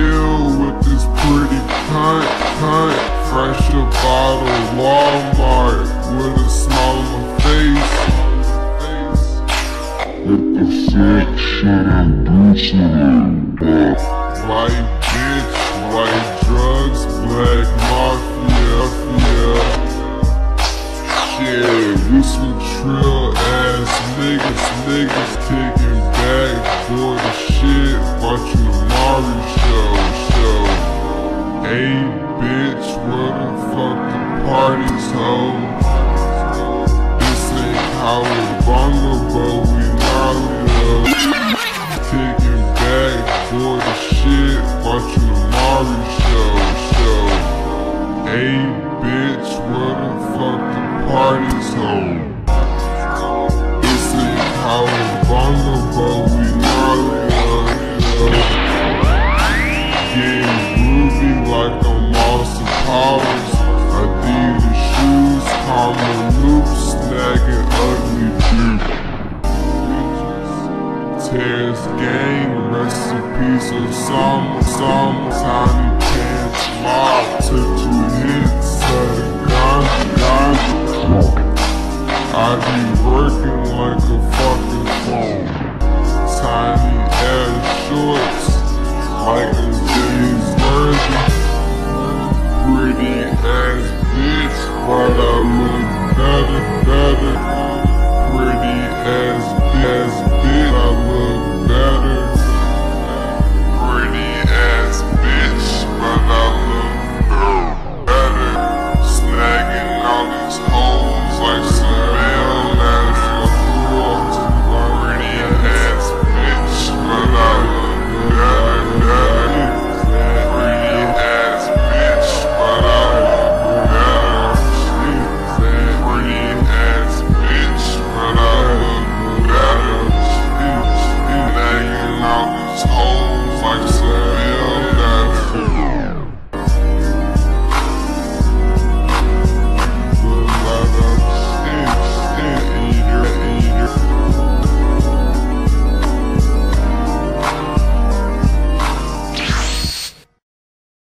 chill with this pretty cunt. Fresh up out of Walmart with a smile on my face. What the fuck should I do to them? White bitch, white drugs, black mafia, yeah, we some trill ass niggas kicking back for the shit, watching the Mari show. Hey bitch, where the fuck the party's ho? This ain't how it's vulnerable, we gnarly up. Kicking back for the shit, watching the Mari show. Hey bitch, where the fuck the party's ho? This ain't how it's vulnerable, we gnarly up. Getting groovy like I'm Austin Powers. Adidas shoes, Karma loops, snagging ugly bitch. Terrace gang, recipes of summer, tiny pants, mob, took 2 hits of the ganja. I be working like a fucking phone. Tiny ass shorts, like